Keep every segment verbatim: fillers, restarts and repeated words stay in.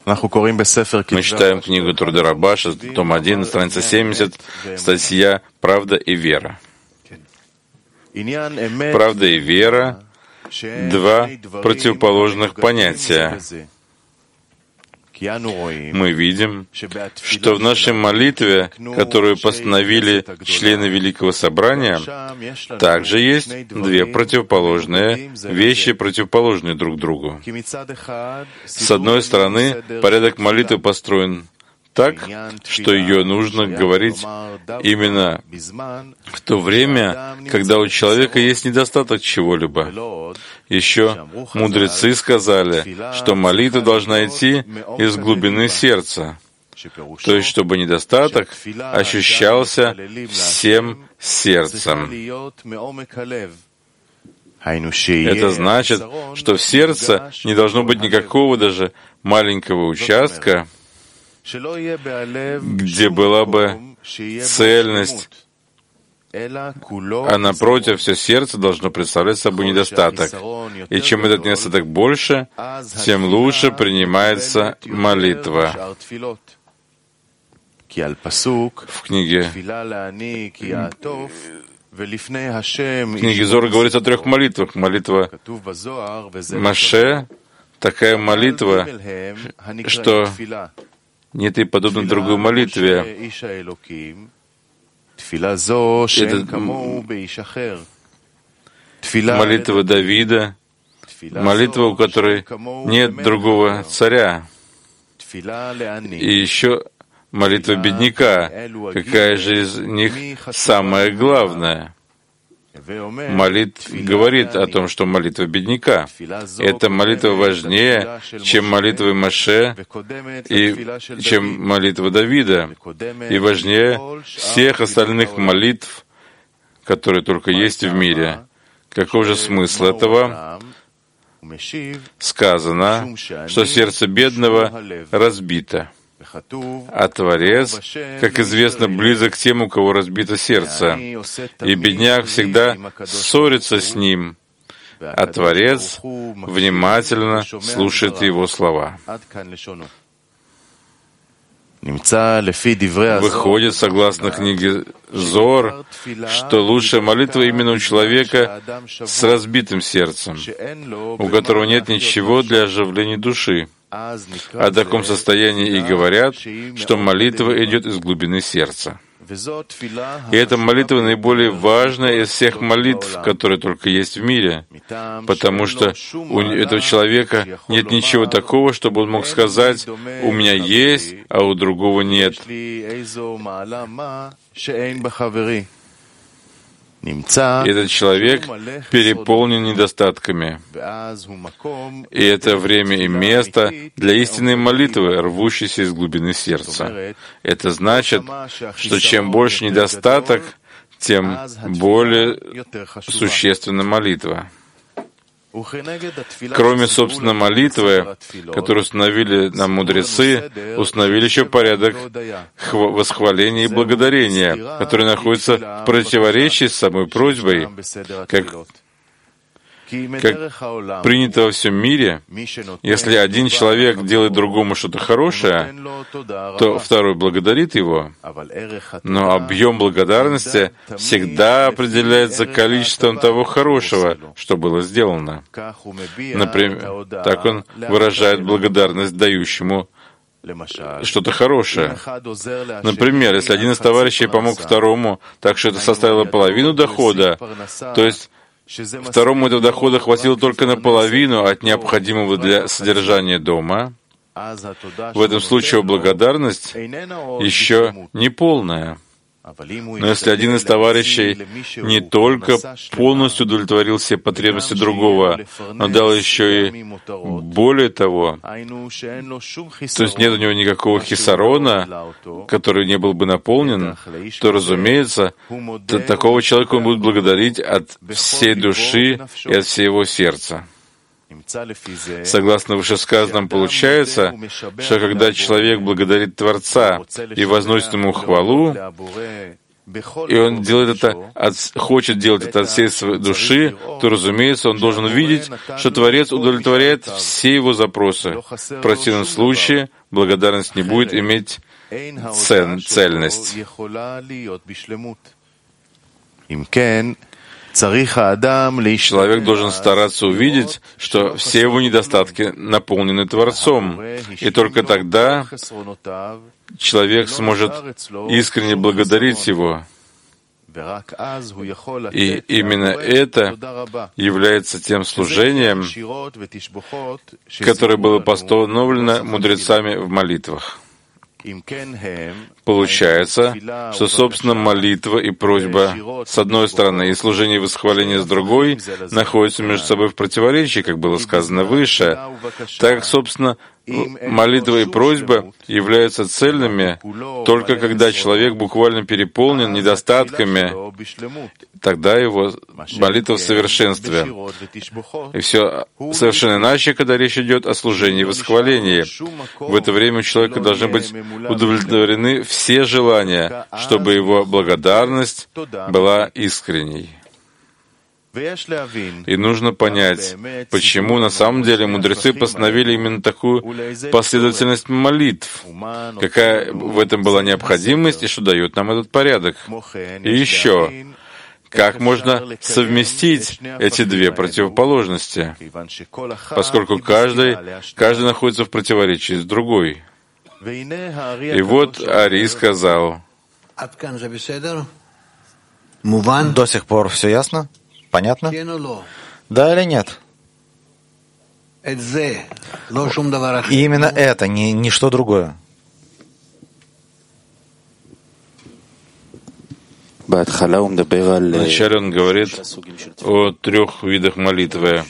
Мы читаем книгу Труды Рабаша, том один, страница семьдесят, статья «Правда и вера». Правда и вера — два противоположных понятия. Мы видим, что в нашей молитве, которую постановили члены Великого Собрания, также есть две противоположные вещи, противоположные друг другу. С одной стороны, порядок молитвы построен так, что ее нужно говорить именно в то время, когда у человека есть недостаток чего-либо. Еще мудрецы сказали, что молитва должна идти из глубины сердца, то есть чтобы недостаток ощущался всем сердцем. Это значит, что в сердце не должно быть никакого даже маленького участка, где была бы цельность, а напротив, все сердце должно представлять собой недостаток. И чем этот недостаток больше, тем лучше принимается молитва. В книге, в книге Зор говорится о трех молитвах. Молитва Моше — такая молитва, что нет и подобной другой молитве. Это молитва Давида, молитва, у которой нет другого царя. И еще молитва бедняка, какая же из них самая главная. Молит говорит о том, что молитва бедняка. Эта молитва важнее, чем молитвы Моше и чем молитва Давида, и важнее всех остальных молитв, которые только есть в мире. Каков же смысл этого? Сказано, что сердце бедного разбито, а Творец, как известно, близок к тем, у кого разбито сердце, и бедняк всегда ссорится с ним, а Творец внимательно слушает его слова. Выходит, согласно книге Зор, что лучшая молитва именно у человека с разбитым сердцем, у которого нет ничего для оживления души. О таком состоянии и говорят, что молитва идет из глубины сердца. И эта молитва наиболее важная из всех молитв, которые только есть в мире, потому что у этого человека нет ничего такого, чтобы он мог сказать: «У меня есть, а у другого нет». Этот человек переполнен недостатками. И это время и место для истинной молитвы, рвущейся из глубины сердца. Это значит, что чем больше недостаток, тем более существенна молитва. Кроме, собственно, молитвы, которую установили нам мудрецы, установили еще порядок восхваления и благодарения, который находится в противоречии с самой просьбой, как, как принято во всем мире. Если один человек делает другому что-то хорошее, то второй благодарит его, но объем благодарности всегда определяется количеством того хорошего, что было сделано. Например, так он выражает благодарность дающему что-то хорошее. Например, если один из товарищей помог второму так, что это составило половину дохода, то есть второму этого дохода хватило только наполовину от необходимого для содержания дома, в этом случае благодарность еще не полная. Но если один из товарищей не только полностью удовлетворил все потребности другого, но дал еще и более того, то есть нет у него никакого хисарона, который не был бы наполнен, то, разумеется, такого человека он будет благодарить от всей души и от всего сердца. Согласно вышесказанному, получается, что когда человек благодарит Творца и возносит ему хвалу, и он делает это, от, хочет делать это от всей своей души, то, разумеется, он должен видеть, что Творец удовлетворяет все его запросы. В противном случае благодарность не будет иметь цель, цельность. Человек должен стараться увидеть, что все его недостатки наполнены Творцом, и только тогда человек сможет искренне благодарить Его. И именно это является тем служением, которое было постановлено мудрецами в молитвах. Получается, что, собственно, молитва и просьба с одной стороны и служение и восхваление с другой находятся между собой в противоречии, как было сказано выше, так как, собственно, молитва и просьба являются цельными только когда человек буквально переполнен недостатками, тогда его молитва в совершенстве. И все совершенно иначе, когда речь идет о служении и восхвалении. В это время у человека должны быть удовлетворены все желания, чтобы его благодарность была искренней. И нужно понять, почему на самом деле мудрецы постановили именно такую последовательность молитв, какая в этом была необходимость и что дает нам этот порядок. И еще, как можно совместить эти две противоположности, поскольку каждый, каждый находится в противоречии с другой. И вот Ари сказал: до сих пор все ясно? Понятно? Да или нет? И именно это, не ничто другое. Вначале он говорит о трех видах молитвы.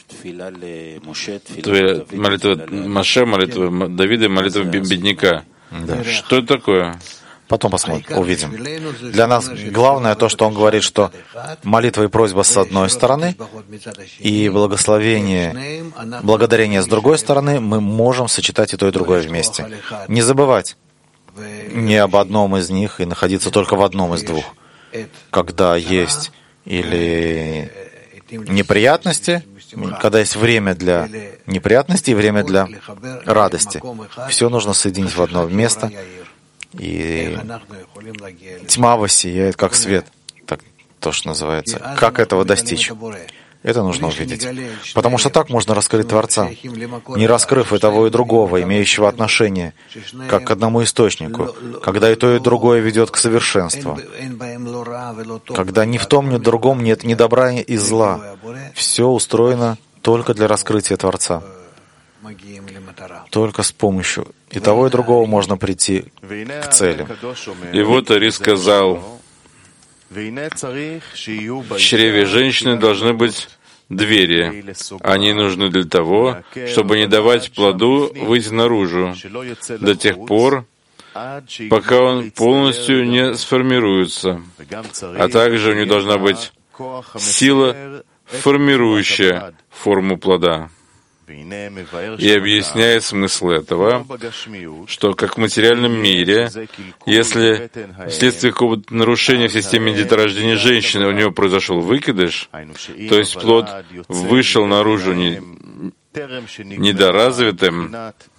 Молитва Моше, молитва Давида и молитва бедняка. Да. Что это такое? Потом посмотрим, увидим. Для нас главное то, что он говорит, что молитва и просьба с одной стороны, и благословение, благодарение с другой стороны, мы можем сочетать и то, и другое вместе. Не забывать ни об одном из них и находиться только в одном из двух. Когда есть или неприятности, когда есть время для неприятностей и время для радости, все нужно соединить в одно место. И тьма воссияет, как свет, так то, что называется. Как этого достичь? Это нужно увидеть. Потому что так можно раскрыть Творца, не раскрыв и того, и другого, имеющего отношение, как к одному источнику, когда и то, и другое ведет к совершенству, когда ни в том, ни в другом нет ни добра, ни зла. Все устроено только для раскрытия Творца. Только с помощью и того, и другого можно прийти к цели. И вот Ари сказал: в чреве женщины должны быть двери. Они нужны для того, чтобы не давать плоду выйти наружу до тех пор, пока он полностью не сформируется. А также у нее должна быть сила, формирующая форму плода. И объясняет смысл этого, что как в материальном мире, если вследствие какого-то нарушения в системе деторождения женщины у нее произошел выкидыш, то есть плод вышел наружу не, недоразвитым,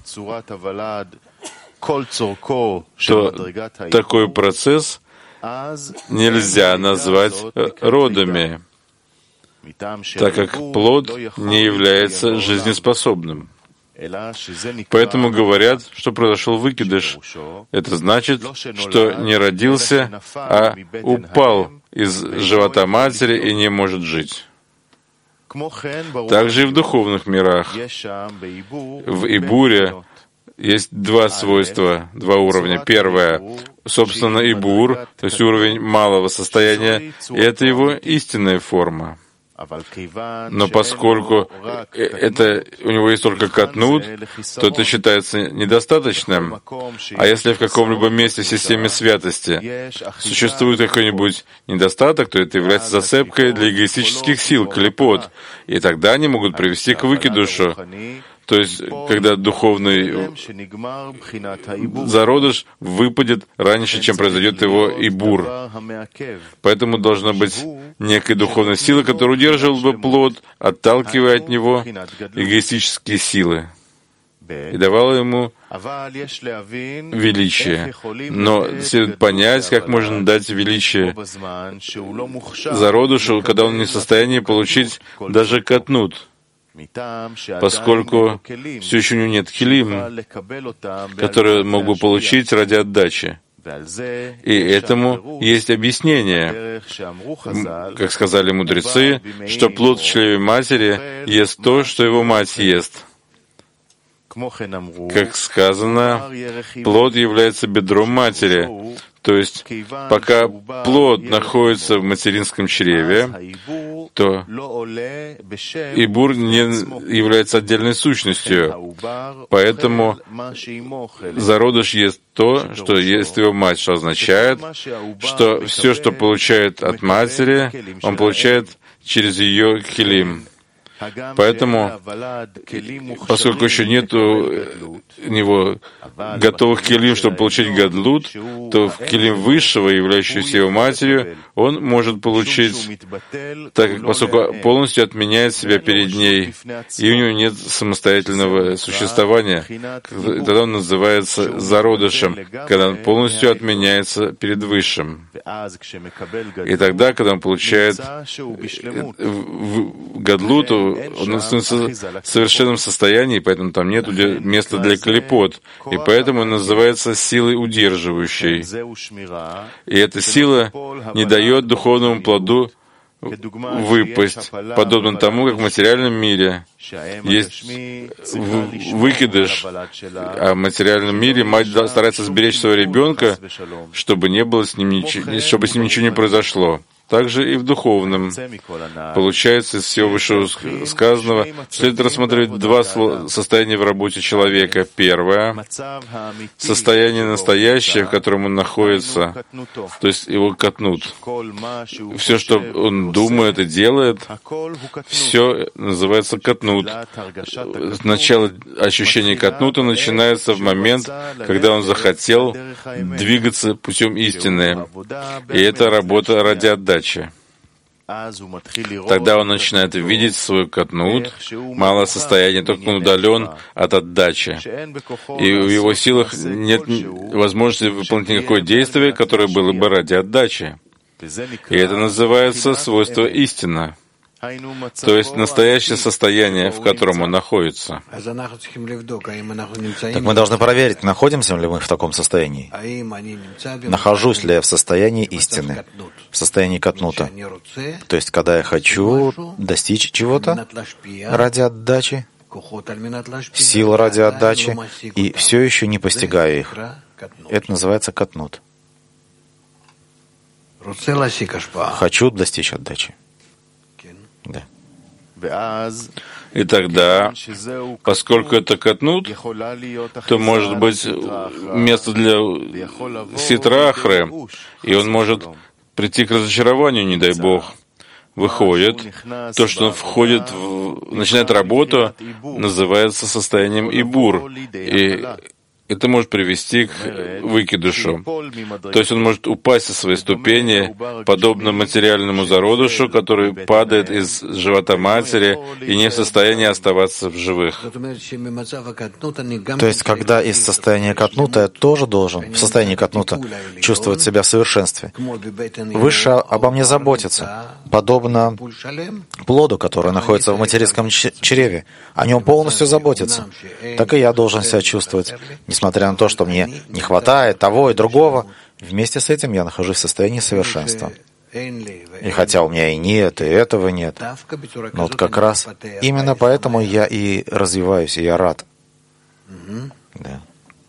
то такой процесс нельзя назвать родами, так как плод не является жизнеспособным. Поэтому говорят, что произошел выкидыш. Это значит, что не родился, а упал из живота матери и не может жить. Также и в духовных мирах. В Ибуре есть два свойства, два уровня. Первое, собственно, Ибур, то есть уровень малого состояния, и это его истинная форма. Но поскольку это у него есть только катнут, то это считается недостаточным. А если в каком-либо месте в системе святости существует какой-нибудь недостаток, то это является зацепкой для эгоистических сил, клепот, и тогда они могут привести к выкидушу, То есть, когда духовный зародыш выпадет раньше, чем произойдет его ибур. Поэтому должна быть некая духовная сила, которая удерживала бы плод, отталкивая от него эгоистические силы и давала ему величие. Но следует понять, как можно дать величие зародышу, когда он не в состоянии получить даже катнут, поскольку все еще у него нет килим, которые мог бы получить ради отдачи. И этому есть объяснение, как сказали мудрецы, что плод в чреве матери ест то, что его мать ест. Как сказано, плод является бедром матери. То есть, пока плод находится в материнском чреве, то ибур не является отдельной сущностью. Поэтому зародыш ест то, что ест его мать, что означает, что все, что получает от матери, он получает через ее килим. Поэтому, поскольку еще нет у него готовых килим, чтобы получить гадлут, то в килим высшего, являющегося его матерью, он может получить, так как поскольку полностью отменяет себя перед ней, и у него нет самостоятельного существования, тогда он называется зародышем, когда он полностью отменяется перед высшим. И тогда, когда он получает гадлут, он становится в совершенном состоянии, поэтому там нет места для клепот, и поэтому он называется силой удерживающей. И эта сила не дает духовному плоду выпасть, подобно тому, как в материальном мире есть выкидыш, а в материальном мире мать старается сберечь своего ребенка, чтобы не было с ним ничего, чтобы с ним ничего не произошло. Также и в духовном. Получается, из всего вышесказанного следует рассматривать два состояния в работе человека. Первое — состояние настоящее, в котором он находится, то есть его катнут. Все, что он думает и делает, все называется катнут. Начало ощущения катнута начинается в момент, когда он захотел двигаться путем истины. И это работа ради отдачи. Тогда он начинает видеть свой катнут, малое состояние, только он удален от отдачи. И в его силах нет возможности выполнить никакое действие, которое было бы ради отдачи. И это называется свойство истина, то есть настоящее состояние, в котором он находится. Так мы должны проверить, находимся ли мы в таком состоянии. Нахожусь ли я в состоянии истины, в состоянии катнута. То есть, когда я хочу достичь чего-то ради отдачи, сил ради отдачи, и все еще не постигаю их. Это называется катнут. Хочу достичь отдачи. Да. И тогда, поскольку это катнут, то может быть место для ситрахры, и он может прийти к разочарованию, не дай Бог. Выходит, то, что он входит, в, начинает работу, называется состоянием ибур. И это может привести к выкидышу. То есть он может упасть со своей ступени, подобно материальному зародышу, который падает из живота матери и не в состоянии оставаться в живых. То есть, когда из состояния катнута я тоже должен, в состоянии катнута, чувствовать себя в совершенстве. Выше обо мне заботиться, подобно плоду, который находится в материнском чреве. О нем полностью заботиться. Так и я должен себя чувствовать. Несмотря на то, что мне не хватает того и другого, вместе с этим я нахожусь в состоянии совершенства. И хотя у меня и нет, и этого нет, но вот как раз именно поэтому я и развиваюсь, и я рад. Да.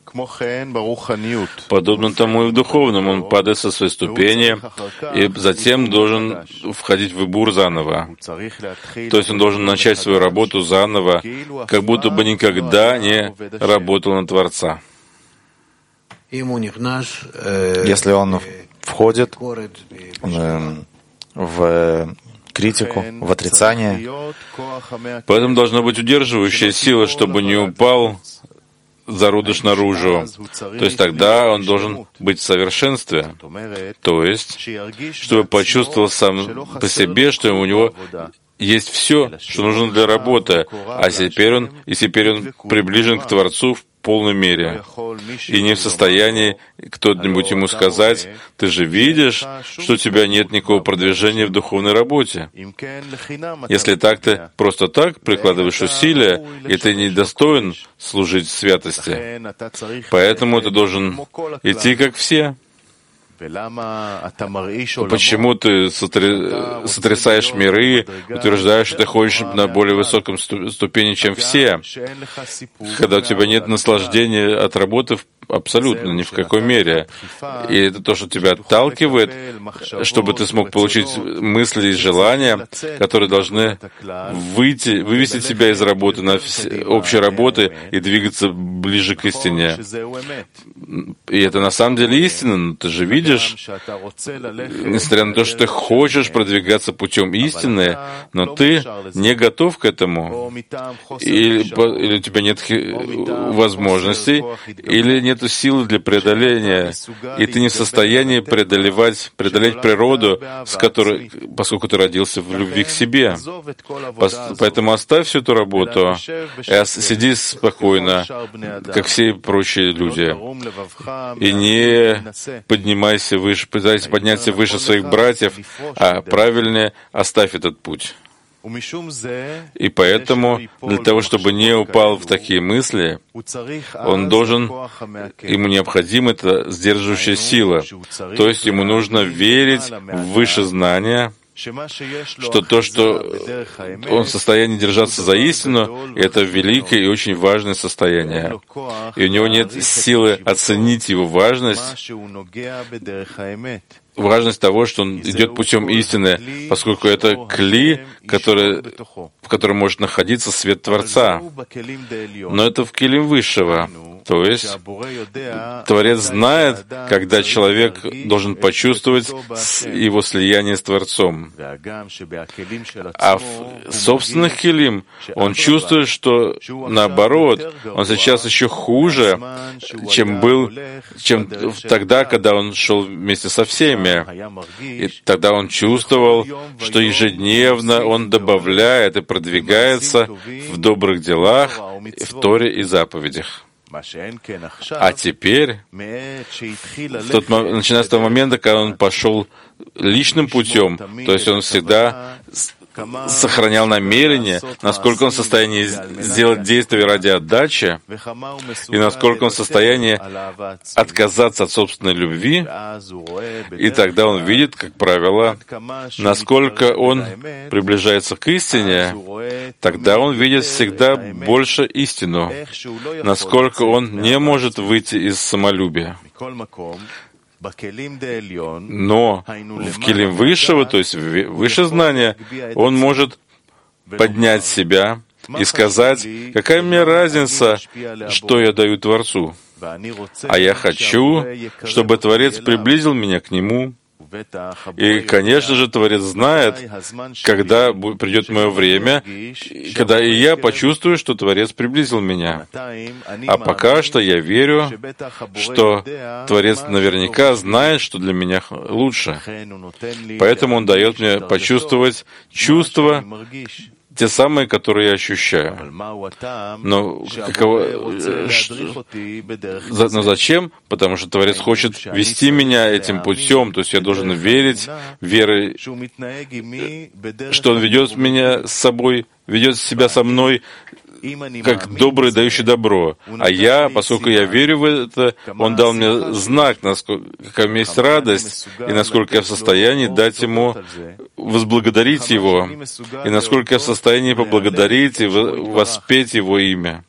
Подобно тому и в духовном, он падает со своей ступени и затем должен входить в ибур заново. То есть он должен начать свою работу заново, как будто бы никогда не работал на Творца. Если он входит в критику, в отрицание. Поэтому должна быть удерживающая сила, чтобы не упал зародыш наружу. То есть тогда он должен быть в совершенстве. То есть, чтобы почувствовал сам по себе, что у него есть все, что нужно для работы, а теперь он, и теперь он приближен к Творцу в полной мере. И не в состоянии кто-нибудь ему сказать: «Ты же видишь, что у тебя нет никакого продвижения в духовной работе». Если так, ты просто так прикладываешь усилия, и ты недостоин служить святости. Поэтому ты должен идти как все. Почему ты сотри... сотрясаешь миры, утверждаешь, что ты ходишь на более высоком ступени, чем все, когда у тебя нет наслаждения от работы абсолютно ни в какой мере. И это то, что тебя отталкивает, чтобы ты смог получить мысли и желания, которые должны выйти, вывести тебя из работы на общей работы и двигаться ближе к истине. И это на самом деле истина, но ты же видишь, несмотря на то, что ты хочешь продвигаться путем истины, но ты не готов к этому, или, или у тебя нет возможностей, или нет силы для преодоления, и ты не в состоянии преодолевать, преодолеть природу, с которой, поскольку ты родился в любви к себе. Поэтому оставь всю эту работу и сиди спокойно, как все прочие люди, и не поднимайся выше, пытайся подняться выше своих братьев, а правильнее оставь этот путь. И поэтому, для того, чтобы не упал в такие мысли, он должен, ему необходима эта сдерживающая сила. То есть ему нужно верить в высшее знание, что то, что он в состоянии держаться за истину, это великое и очень важное состояние. И у него нет силы оценить его важность, важность того, что он идет путем истины, поскольку это кли, который, в котором может находиться свет Творца. Но это в килим высшего. То есть Творец знает, когда человек должен почувствовать его слияние с Творцом. А в собственных килим он чувствует, что наоборот, он сейчас еще хуже, чем был, чем тогда, когда он шел вместе со всеми. И тогда он чувствовал, что ежедневно он добавляет и продвигается в добрых делах, в Торе и заповедях. А теперь, в тот, начиная с того момента, когда он пошел личным путем, то есть он всегда сохранял намерение, насколько он в состоянии сделать действия ради отдачи, и насколько он в состоянии отказаться от собственной любви, и тогда он видит, как правило, насколько он приближается к истине, тогда он видит всегда больше истину, насколько он не может выйти из самолюбия. Но в килим высшего, то есть выше знания, он может поднять себя и сказать: какая мне разница, что я даю Творцу, а я хочу, чтобы Творец приблизил меня к Нему. И, конечно же, Творец знает, когда придет мое время, когда и я почувствую, что Творец приблизил меня. А пока что я верю, что Творец наверняка знает, что для меня лучше. Поэтому Он дает мне почувствовать чувства, те самые, которые я ощущаю. Но, каково, но зачем? Потому что Творец хочет вести меня этим путем, то есть я должен верить верой, что Он ведет меня с собой, ведет себя со мной как добрый, дающий добро. А я, поскольку я верю в это, Он дал мне знак, насколько у меня есть радость, и насколько я в состоянии дать Ему, возблагодарить Его, и насколько я в состоянии поблагодарить и воспеть Его имя.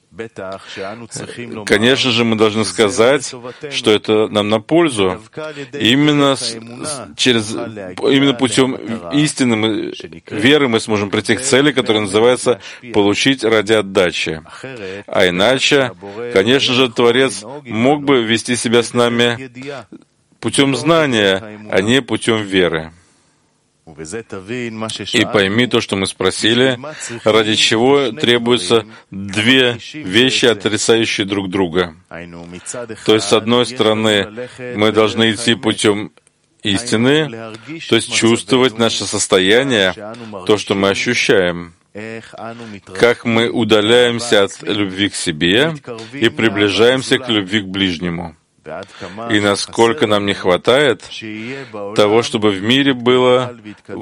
Конечно же, мы должны сказать, что это нам на пользу. Именно, через, именно путем истины мы, веры мы сможем прийти к цели, которая называется «получить ради отдачи». А иначе, конечно же, Творец мог бы вести себя с нами путем знания, а не путем веры. И пойми то, что мы спросили, ради чего требуются две вещи, отрицающие друг друга. То есть, с одной стороны, мы должны идти путем истины, то есть чувствовать наше состояние, то, что мы ощущаем, как мы удаляемся от любви к себе и приближаемся к любви к ближнему. И насколько нам не хватает того, чтобы в мире было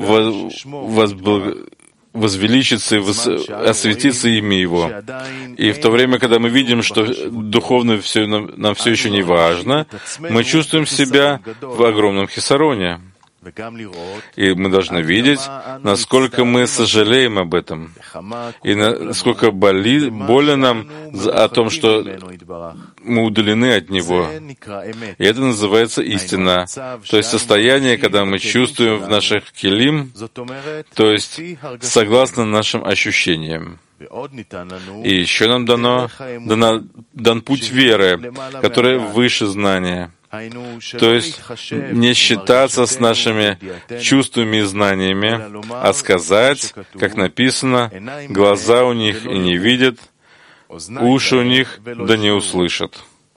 возвеличиться и осветиться имя Его. И в то время, когда мы видим, что духовно все, нам, нам все еще не важно, мы чувствуем себя в огромном хисароне. И мы должны видеть, насколько мы сожалеем об этом, и насколько боли, больно нам о том, что мы удалены от Него. И это называется истина, то есть состояние, когда мы чувствуем в наших келим, то есть согласно нашим ощущениям. И еще нам дано, дано дан путь веры, который выше знания. То есть не считаться с нашими чувствами и знаниями, а сказать, как написано, глаза у них и не видят, уши у них да не услышат.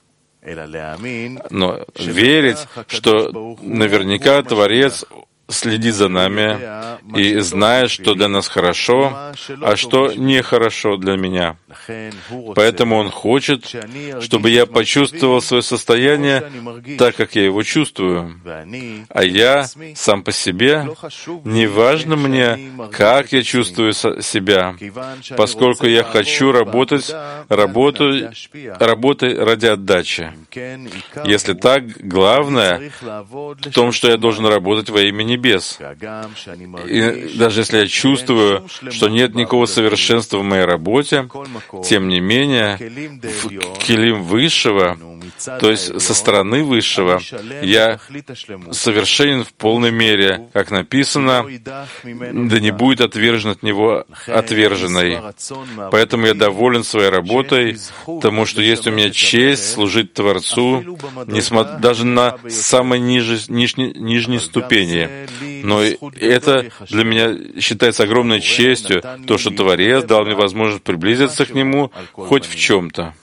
Но верить, что наверняка Творец следит за нами и знает, что для нас хорошо, а что нехорошо для меня. Поэтому Он хочет, чтобы я почувствовал свое состояние так, как я его чувствую. А я сам по себе, не важно мне, как я чувствую себя, поскольку я хочу работать, работаю, работай ради отдачи. Если так, главное в том, что я должен работать во имя небес. И даже если я чувствую, что нет никакого совершенства в моей работе, тем не менее, в келим Высшего, то есть со стороны Высшего, я совершенен в полной мере, как написано, да не будет отвержен от него отверженный. Поэтому я доволен своей работой, потому что есть у меня честь служить Творцу, несмотря даже на самой нижней, нижней, нижней ступени. Но это для меня считается огромной честью, то, что Творец дал мне возможность приблизиться к Нему хоть в чем-то.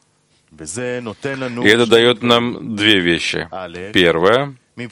И это дает нам две вещи. Первое,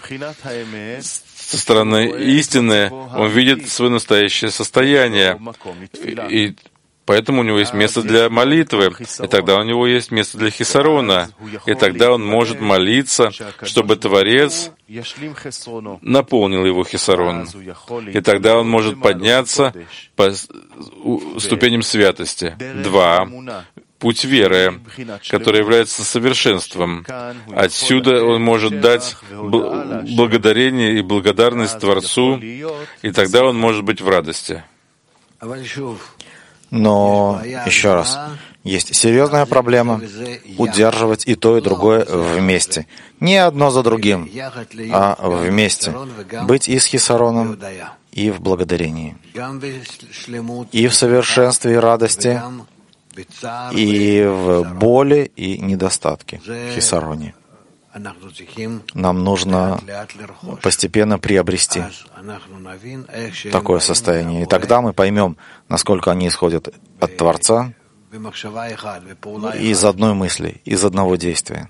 со стороны истины он видит свое настоящее состояние, и поэтому у него есть место для молитвы, и тогда у него есть место для хисарона, и тогда он может молиться, чтобы Творец наполнил его хисарон, и тогда он может подняться по ступеням святости. Два. Путь веры, который является совершенством. Отсюда он может дать благодарение и благодарность Творцу, и тогда он может быть в радости. Но, еще раз, есть серьезная проблема удерживать и то, и другое вместе. Не одно за другим, а вместе. Быть и с хисароном, и в благодарении. И в совершенстве и радости, и в боли и недостатке, в хисароне. Нам нужно постепенно приобрести такое состояние. И тогда мы поймем, насколько они исходят от Творца из одной мысли, из одного действия.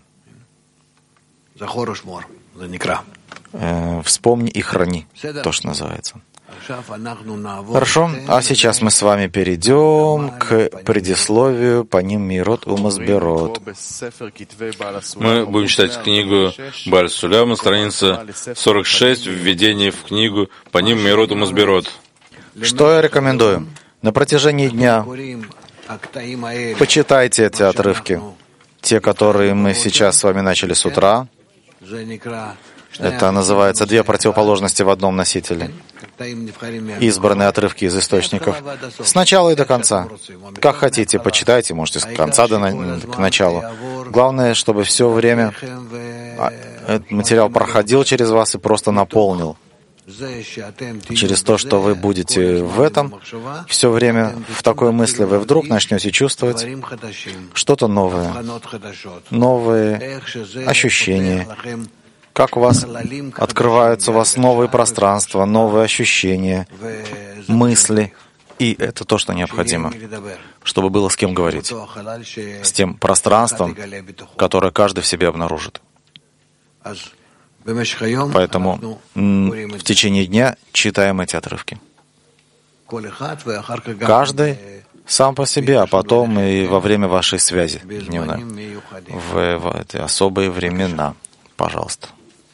Э, вспомни и храни, то, что называется. Хорошо, а сейчас мы с вами перейдем к предисловию по ним Мирот Умасберот. Мы будем читать книгу Бааль Суляма, страница сорок шесть, введение в книгу по ним Мирот Умасберот. Что я рекомендую? На протяжении дня почитайте эти отрывки, те, которые мы сейчас с вами начали с утра. Это называется две противоположности в одном носителе. Избранные отрывки из источников. С начала и до конца. Как хотите, почитайте, можете с конца до на... к началу. Главное, чтобы все время этот материал проходил через вас и просто наполнил. Через то, что вы будете в этом, все время в такой мысли вы вдруг начнете чувствовать что-то новое, новые ощущения, как у вас открываются у вас новые пространства, новые ощущения, мысли. И это то, что необходимо, чтобы было с кем говорить, с тем пространством, которое каждый в себе обнаружит. Поэтому в течение дня читаем эти отрывки. Каждый сам по себе, а потом и во время вашей связи дневной, в, в эти особые времена. Пожалуйста.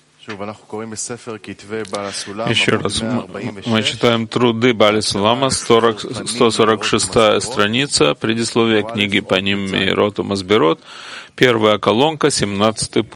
Еще раз, мы читаем труды Бааля Сулама, сто сорок шестая страница, предисловие книги Паним Меирот Умасбирот, первая колонка, семнадцатый